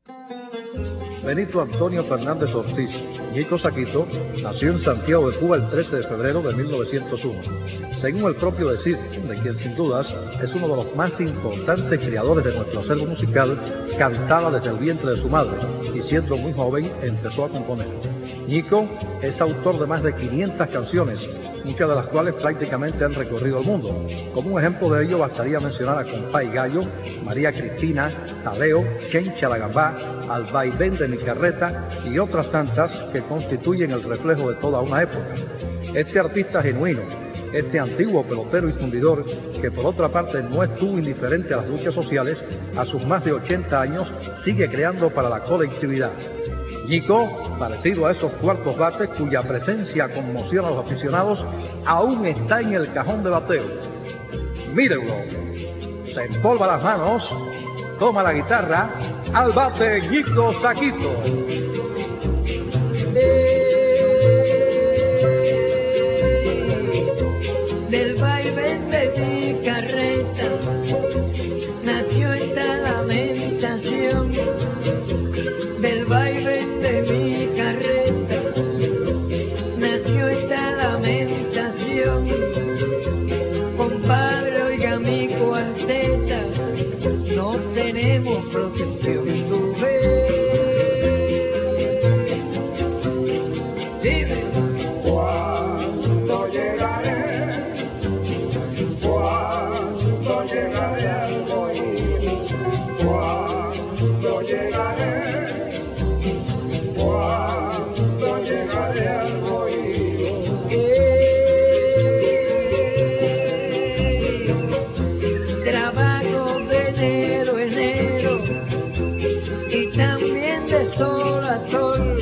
Benito Antonio Fernández Ortiz, Ñico Saquito, nació en Santiago de Cuba el 13 de febrero de 1901. Según el propio decir, de quien sin dudas es uno de los más importantes creadores de nuestro acervo musical, cantaba desde el vientre de su madre y siendo muy joven empezó a componer. Ñico es autor de más de 500 canciones, muchas de las cuales prácticamente han recorrido el mundo. Como un ejemplo de ello bastaría mencionar a Compá y Gallo, María Cristina, Taleo, Chencha la Gambá, Al vaivén de mi carreta y otras tantas que constituyen el reflejo de toda una época. Este artista genuino, este antiguo pelotero y fundidor, que por otra parte no estuvo indiferente a las luchas sociales, a sus más de 80 años sigue creando para la colectividad. Ñico, parecido a esos cuartos bates cuya presencia conmociona a los aficionados, aún está en el cajón de bateo. Mírenlo, se empolva las manos, toma la guitarra, al bate Ñico Saquito. Del vaivén de mi carreta nació esta lamentación. Del vaivén de mi carreta nació esta lamentación. Compadre, oiga mi cuarteta, no tenemos protección. Tú ves, dime, ¿cuándo llegaré? ¿Cuándo llegaré al oído? ¿Cuándo llegaré? ¿Cuándo llegaré al oído? Trabajo de enero a enero y también de sol a sol.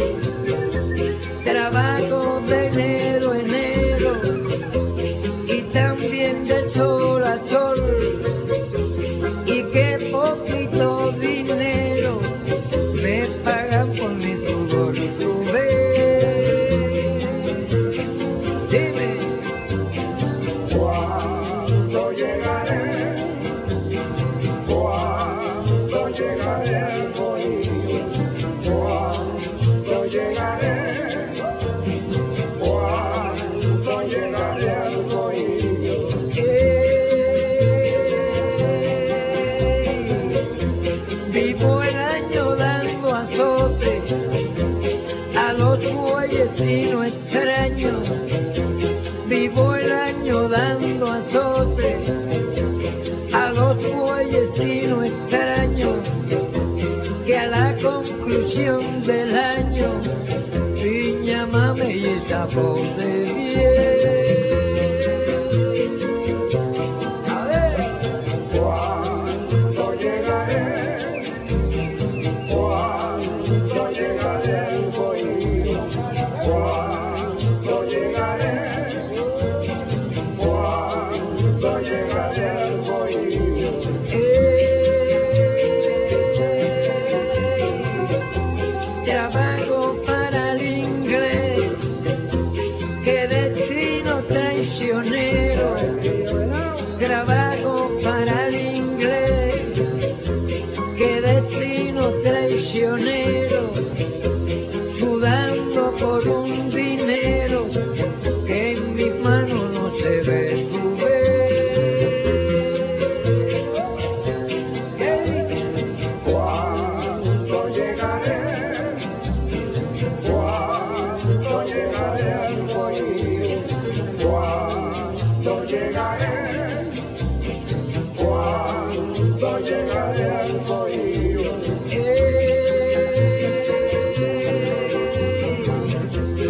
Trabajo de enero a enero y también de sol a sol. Y qué poquito dinero me pagan por mi sudor. Tú ves, dime, ¿cuándo llegaré? ¿Cuándo llegaré al oído? ¿Cuándo llegaré? ¿Cuándo llegaré al oído? Vivo el año dando azote a los bueyes y no extraño. Vivo el año dando azote a los bueyes y no extraño que a la conclusión del año piña, mame y esa voz de a ver, ¿Cuándo llegaré? ¿Cuándo llegaré al oído? ¿Cuándo llegaré? ¿Cuándo llegaré al oído? trabajo para el inglés, qué destino traicionero. Trabajo para el inglés, qué destino traicionero. Sudando por un dinero que en mis manos no se ve. Tú ves, ¿Cuándo llegaré? ¿Cuándo llegaré al oído? ¿Cuándo llegaré? ¿Cuándo llegaré al oído?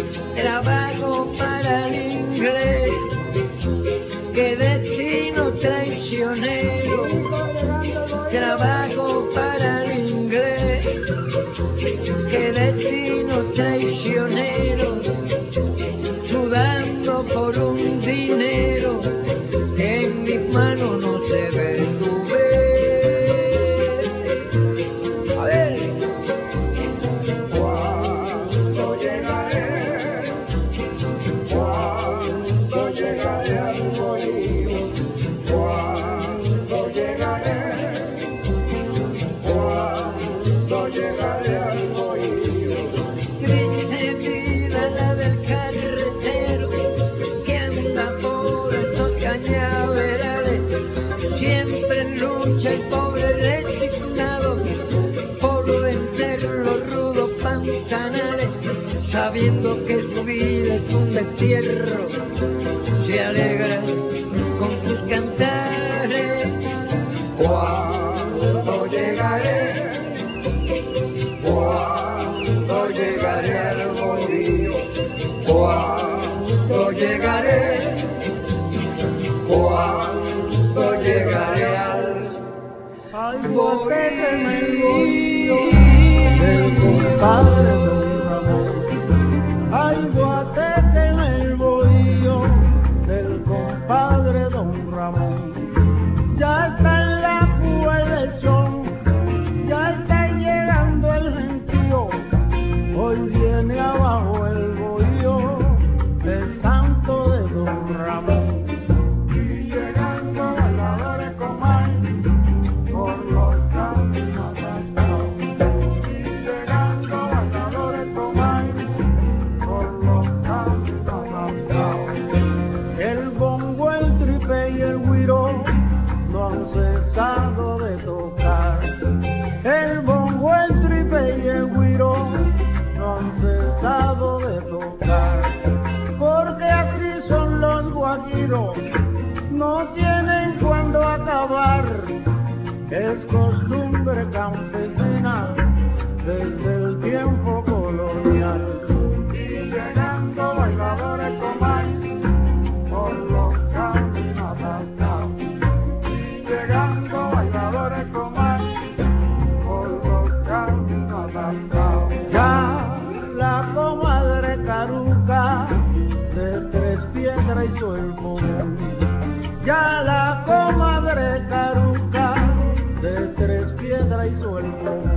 cuando llegaré al bohío. Triste vida la del carretero que anda por estos cañaverales, siempre lucha el pobre resignado por vencer los rudos pantanales, sabiendo que su vida es un destierro, se alegra con sus cantares. Cuando llegaré al bohío, cuando llegaré al guateque en el bohío del compadre Don Ramón. Ay, guateque en el bohío del compadre Don Ramón. Ya está en la púa el lechón, ya está llegando el gentío. Hoy viene abajo el bohío del santo de Don Ramón. y llegando bailadores Comay por los caminos atascados. Y llegando bailadores Comay por los caminos atascados. El bongo, el tripe y el güiro no han cesado de tocar. El bongo, el tripe y el güiro no han cesado de tocar. Porque así son los guajiros, no tienen cuándo acabar. Es costumbre campesina desde el tiempo colonial. Y llegando bailadores Comay por los caminos atascados. Y llegando bailadores Comay por los caminos atascados. Ya la comadre Caruca de Tres Piedras hizo el fogón. Ya la comadre Caruca de Tres Piedras hizo el fogón.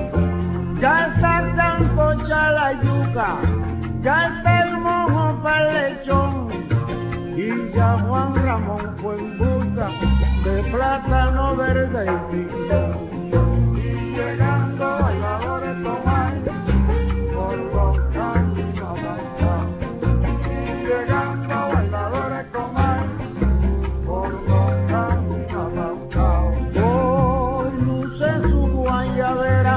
Ya está sancocha la yuca, ya está el mojo para el lechón. Y ya Juan Ramón fue en busca de plátano verde y piñón. Y llegando bailadores Comay por los caminos atascados. Y llegando bailadores Comay por los caminos atascados. Hoy luce su guayabera,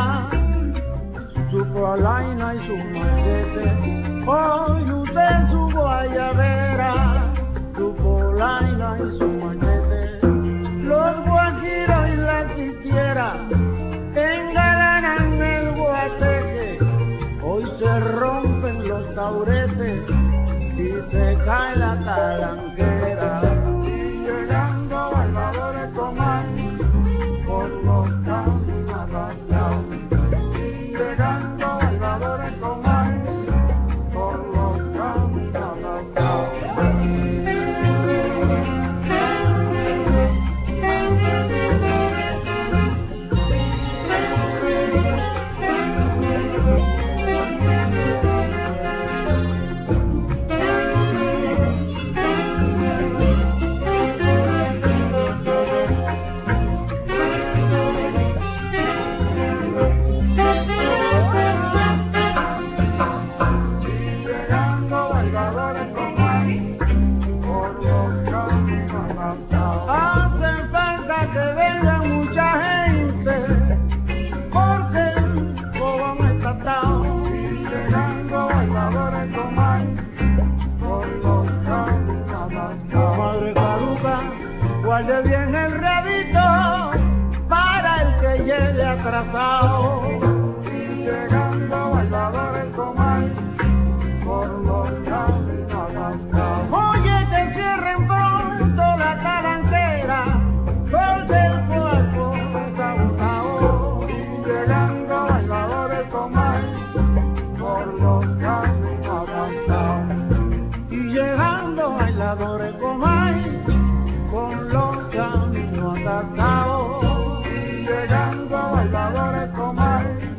su polaina y su machete. Hoy luce su guayabera, su polaina y su machete. Los guajiros y la chiquiera engalanan el guateque. Hoy se rompen los tauretes y se cae la talanquera. Y llegando bailadores Comay por los caminos atascados. Y llegando bailadores Comay por los caminos atascados. Llegando bailadores Comay por los caminos atascados. Hace falta que venga mucha gente, porque el fogón está atado. Y llegando bailadores Comay por los caminos atascados. Madre Caruca, guarde bien el rabito para el que llegue atrasado. Y llegando bailadores Comay por los caminos atascados. Oye, que cierren pronto la talanquera, porque el cuerpo está agotado. Y llegando bailadores Comay por los caminos atascados. Y llegando bailadores Comay con los caminos atascados. Y llegando bailadores Comay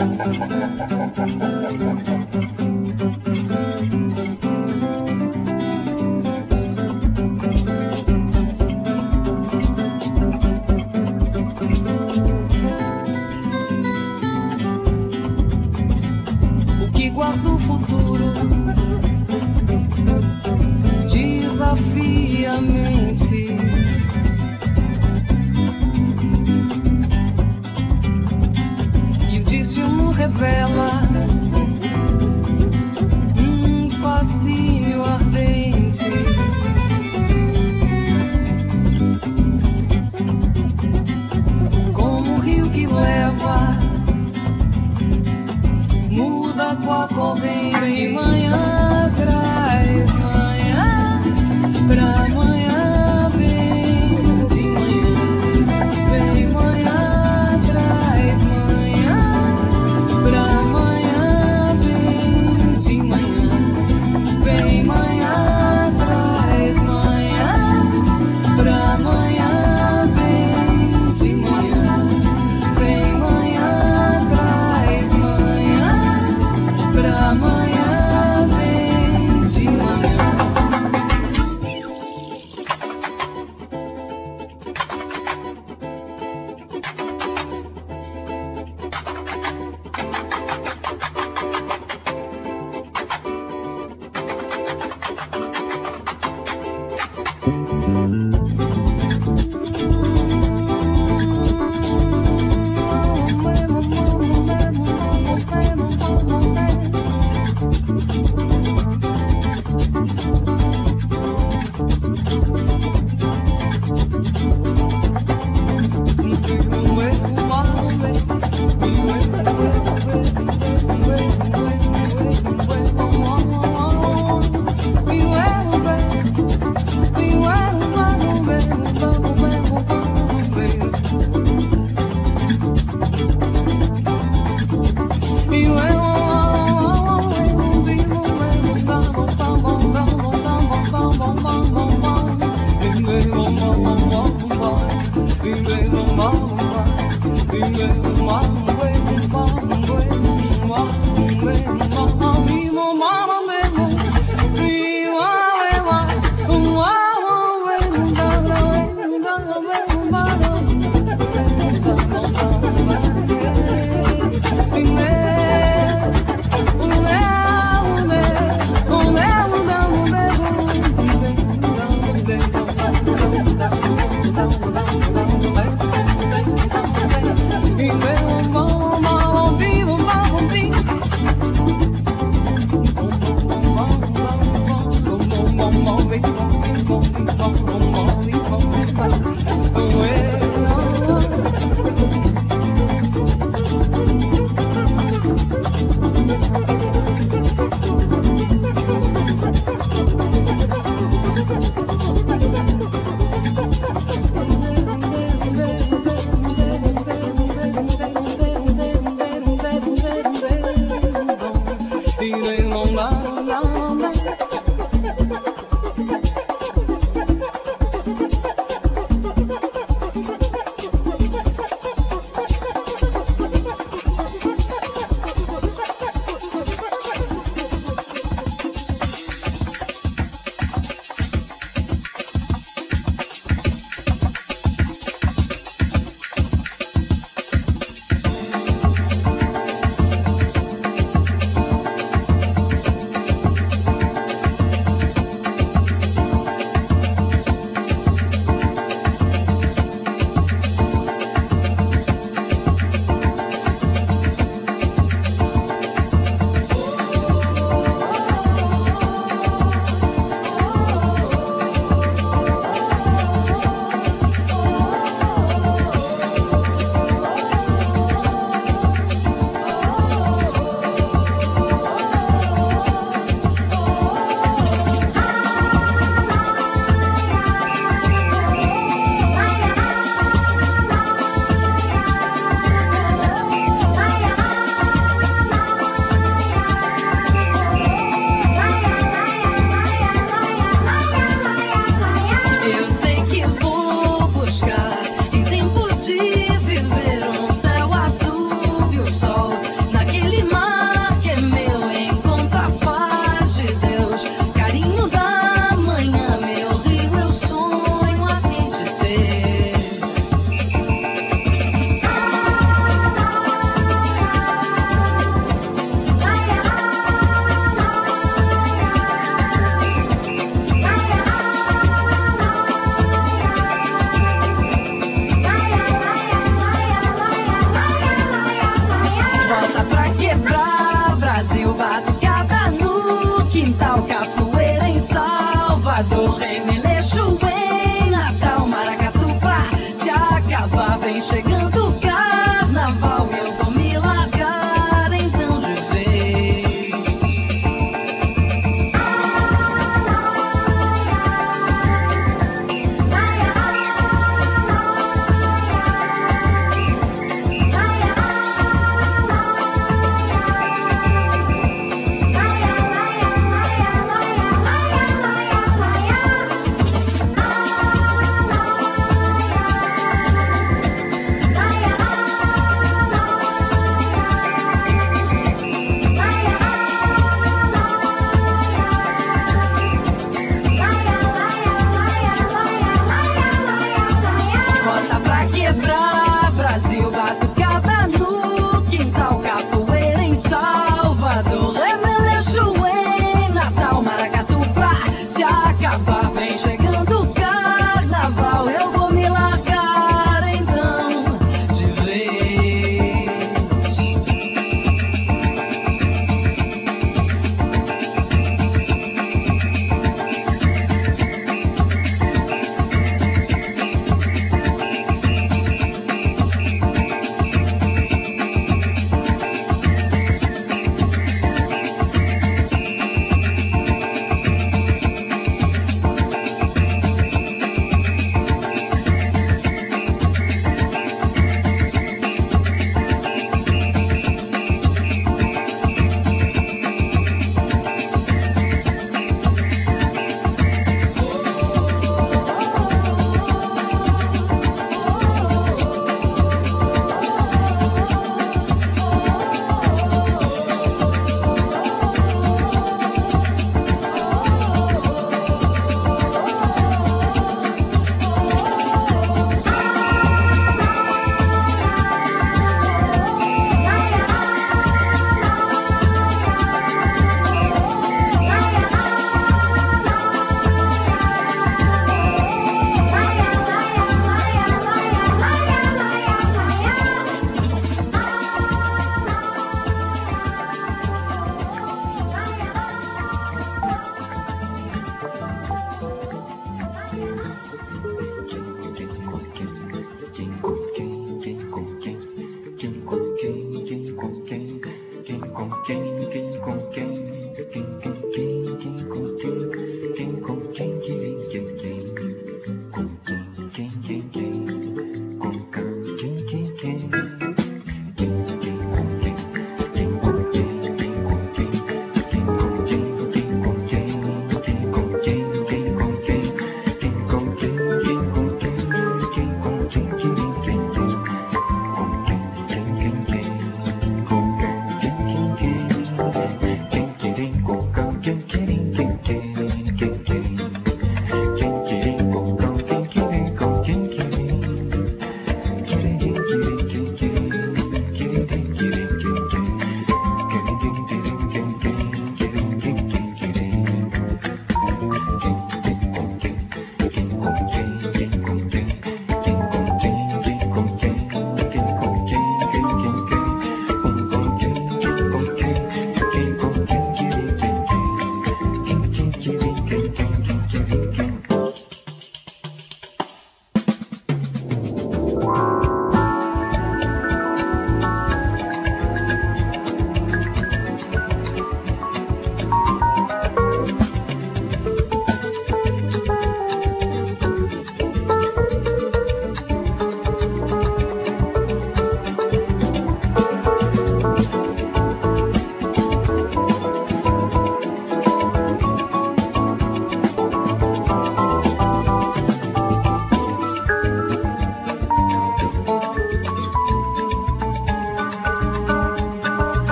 Amanhã vem.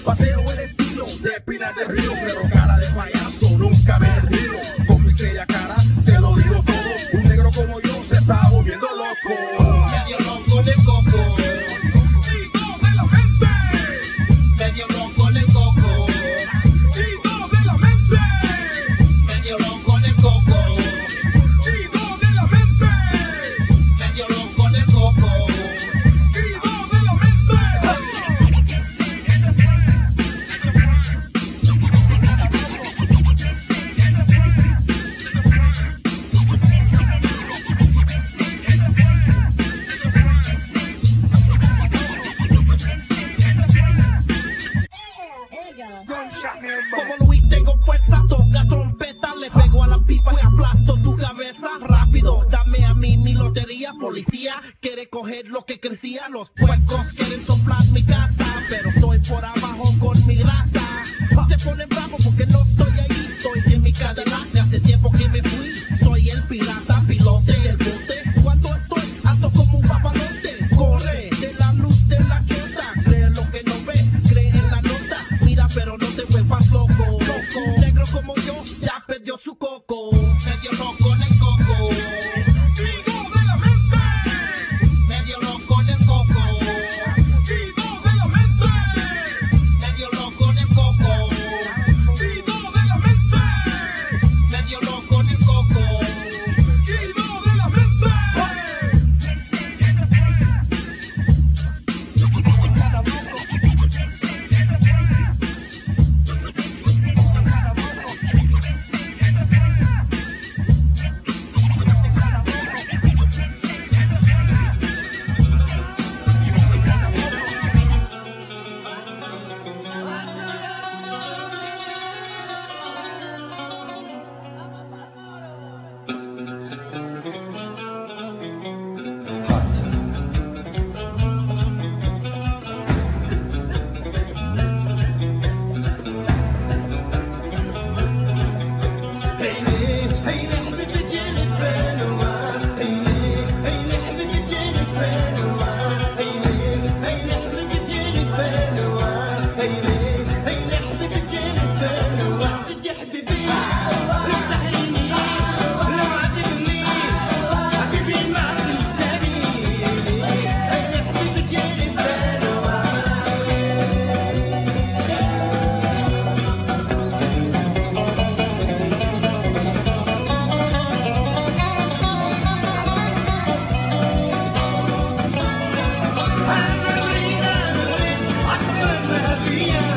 Paseo el estilo de Pinar del Río, pero cara de payaso nunca me río. Con mi estrella cara te lo digo todo. Un negro como yo se está volviendo loco. Medio loco de coco. Tito de la mente. Medio loco de coco. Tito de la mente. Medio loco de coco. Tito de la mente. Medio loco de coco. Tito de la mente. Como Luis tengo fuerza, toca trompeta, le pego a la pipa y aplasto tu cabeza rápido. Dame a mí mi lotería, policía quiere coger lo que crecía, los puercos quieren soplar mi casa, pero estoy por abajo con mi grasa. Se ponen bravo porque no estoy ahí, estoy en mi cadena, hace tiempo que me fui, soy el pirata, pilote del bote. Cuando estoy alto como un papalote, corre de la luz de la chota, cree lo que no ve, cree en la nota, mira pero no te vuelvas loco, loco. Negro como yo ya perdió su coco, medio loco en el coco. Tito de la mente. Medio loco en el coco. Tito de la mente. Medio loco en el coco. Tito de la mente. Medio loco en el coco. Tito de la mente. Yeah.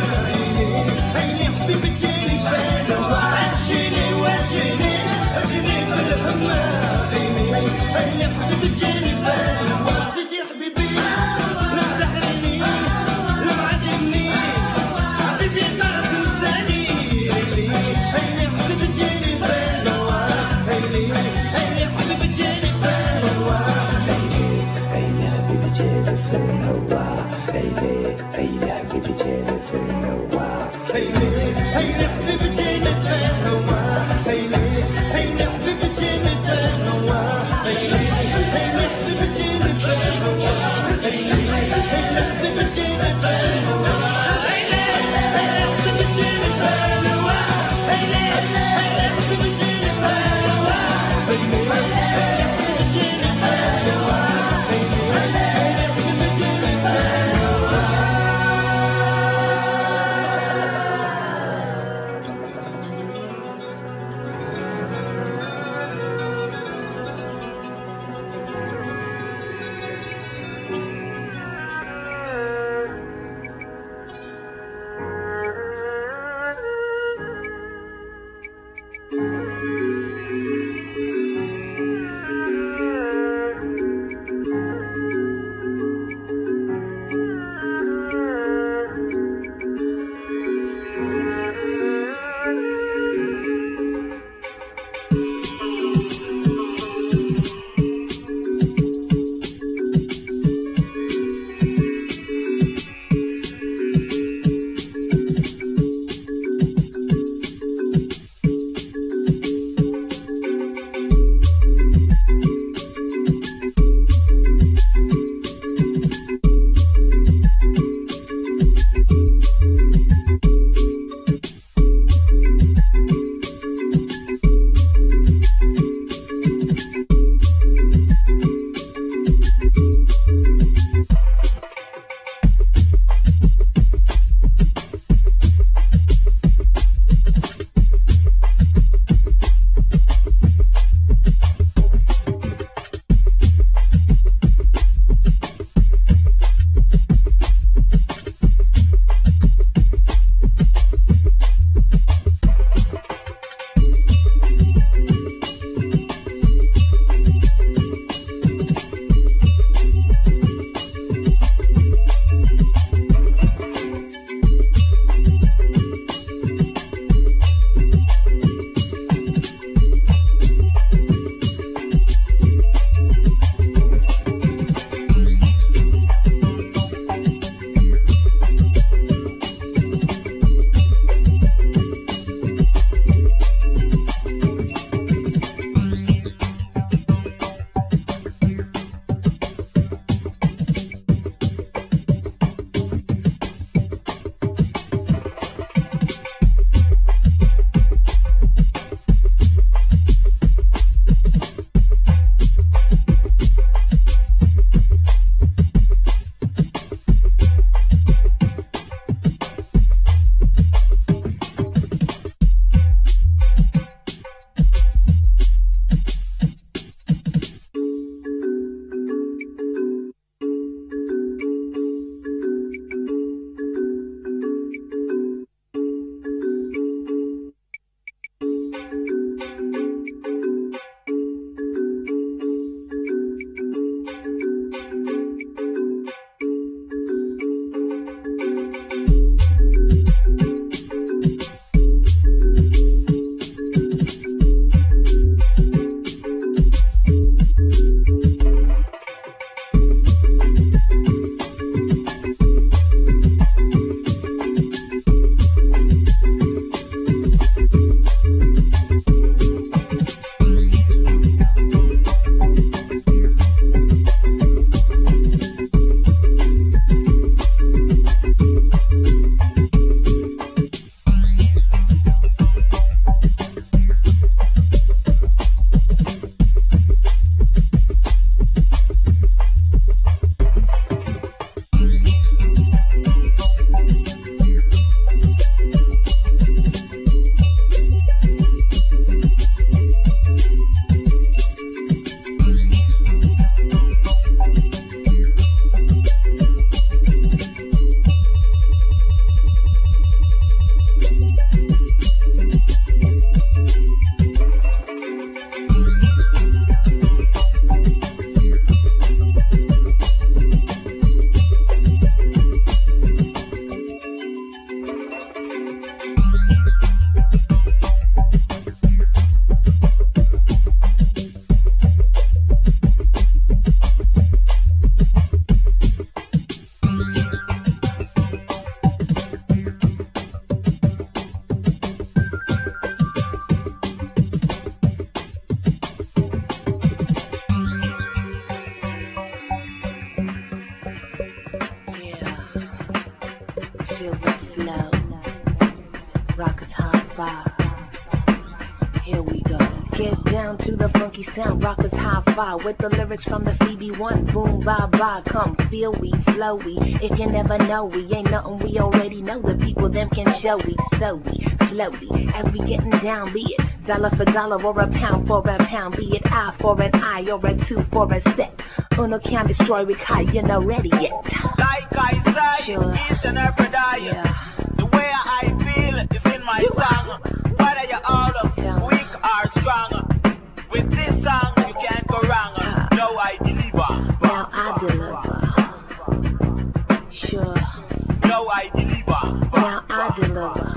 to the funky sound, rockers hi-fi with the lyrics from the Phoebe One. Boom, bye bye, come feel we, flow we. If you never know, we ain't nothing we already know. The people them can show we, so we, slowly as we getting down. Be it dollar for dollar or a pound for a pound. Be it eye for an eye or a two for a set. Uno can destroy we kai, you're not ready yet. Like I say, Sure. each and every day. Yeah. The way I feel is in my song. Whether you're old, weak or strong. With this song, you can't go wrong. No, I deliver. Now I deliver. Sure. No, I deliver. Now I deliver.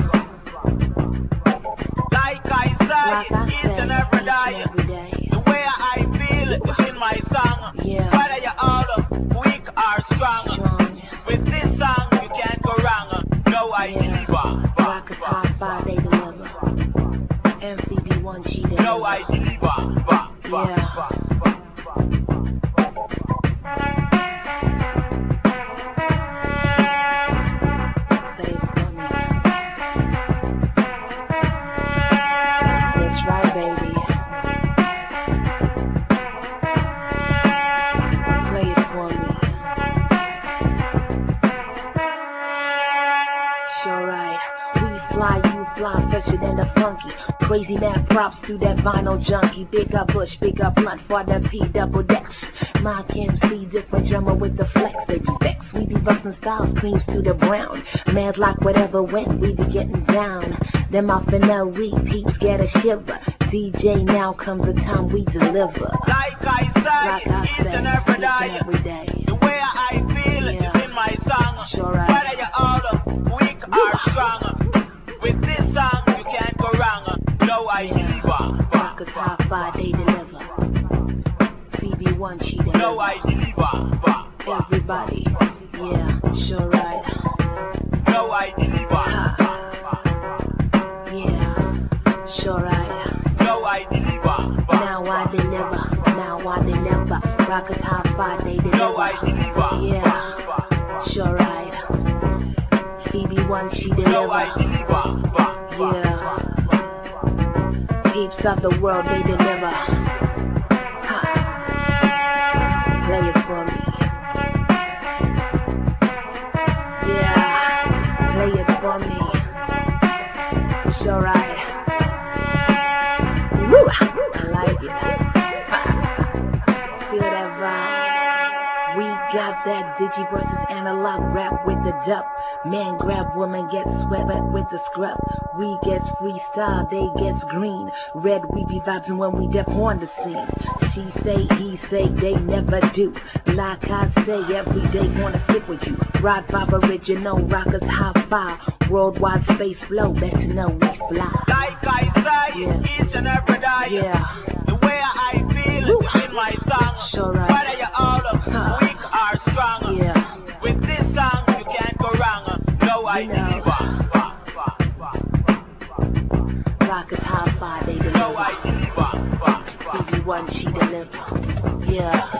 Like I say, Like I each said, and every each and every day. day. The way I feel is in my song. Yeah. Whether you're old, weak or strong. Strong. With this song, you can't go wrong. No, I deliver. Rockers high-fi, they deliver. MCB1, she deliver. No, I deliver. Yeah. Say it for me. That's right, baby. Play it for me. Sure right. We fly, you fly, fresher than the funky. Crazy mad props to that vinyl junkie. Big up bush, big up blunt for the P double decks. My MC, different drummer with the flex. They be vex. We be bustin' styles, creams to the brown. Mad like whatever went, we be getting down. Them off in no we peeps get a shiver. DJ, now comes the time we deliver. Like I say, Like I each said, and every each and day. every day. The way I feel Yeah. is in my song. Sure right. Whether you're old, weak or strong. With this song, you can't go wrong. No, I deliver. Rockers high-fi, they deliver. CB1, she deliver. No, I deliver. Everybody, yeah, sure right. No, I deliver. Yeah, sure right. No, I deliver. Now I deliver, now I deliver. Rockers high-fi, they deliver. No, I deliver. Yeah, sure right. CB1, she No, I deliver. deliver. Yeah, peeps of the world, they deliver. Ha. Play it for me. Yeah, play it for me. Sure right. Woo! I like it. Feel that vibe. We got that digi versus analog rap with the dub. Man grab woman gets sweat with the scrub. We gets freestyle, they gets green. Red, we be vibing when we dip on the scene. She say, he say, they never do. Like I say, every day wanna stick with you. Ride 5 original, rockers high-five. Worldwide space flow, better know we fly. Like I say, Yeah. each and every day. Yeah, The way I feel is in my song. sure right. Whether you're old, weak or strong. Yeah, With this song, you can't go wrong. No, I You know. deliver. rockers high-five, they No, deliver. I deliver. CB1, she deliver. Yeah.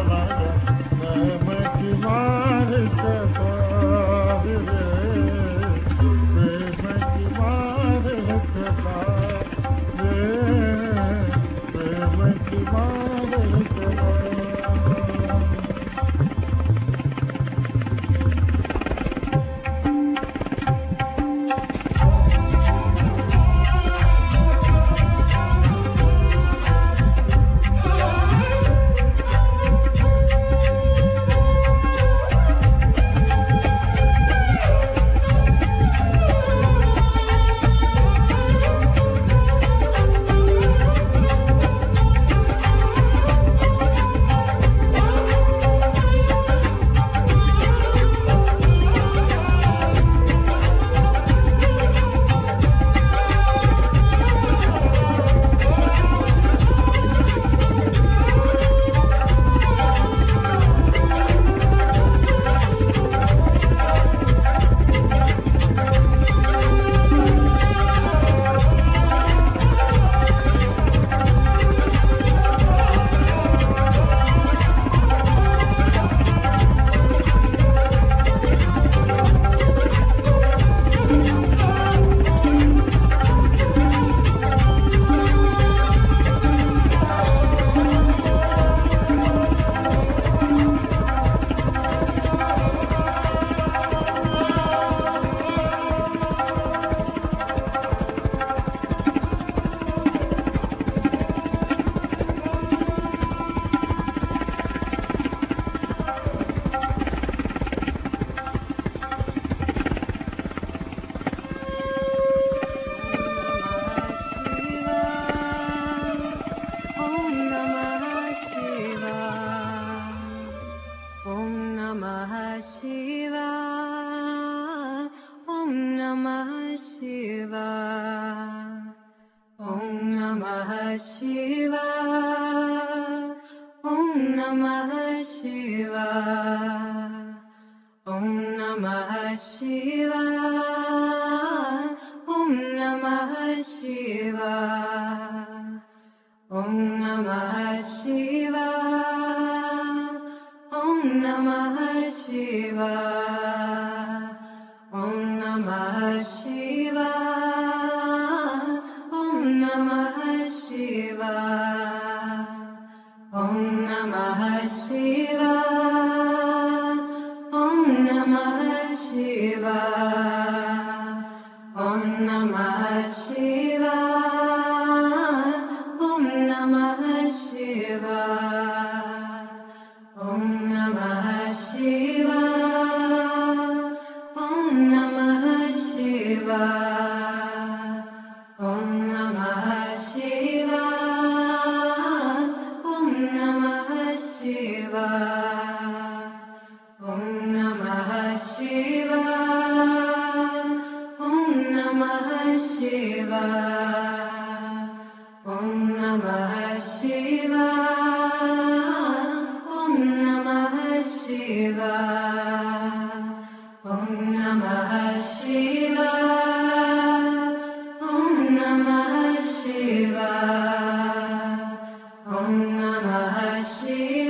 Om Namah Shivaya.